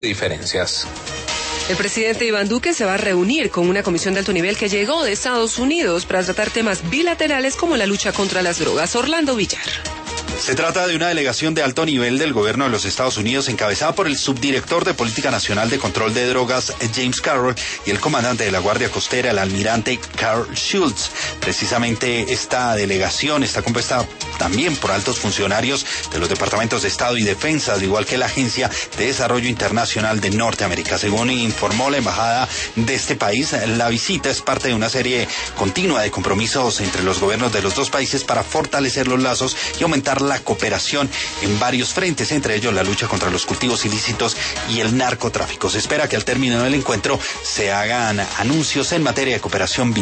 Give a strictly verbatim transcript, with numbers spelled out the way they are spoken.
diferencias. El presidente Iván Duque se va a reunir con una comisión de alto nivel que llegó de Estados Unidos para tratar temas bilaterales como la lucha contra las drogas. Orlando Villar. Se trata de una delegación de alto nivel del gobierno de los Estados Unidos encabezada por el subdirector de Política Nacional de Control de Drogas, James Carroll, y el comandante de la Guardia Costera, el almirante Carl Schultz. Precisamente esta delegación está compuesta también por altos funcionarios de los departamentos de Estado y Defensa, al igual que la Agencia de Desarrollo Internacional de Norteamérica. Según informó la embajada de este país, la visita es parte de una serie continua de compromisos entre los gobiernos de los dos países para fortalecer los lazos y aumentar la cooperación en varios frentes, entre ellos la lucha contra los cultivos ilícitos y el narcotráfico. Se espera que al término del encuentro se hagan anuncios en materia de cooperación bilateral.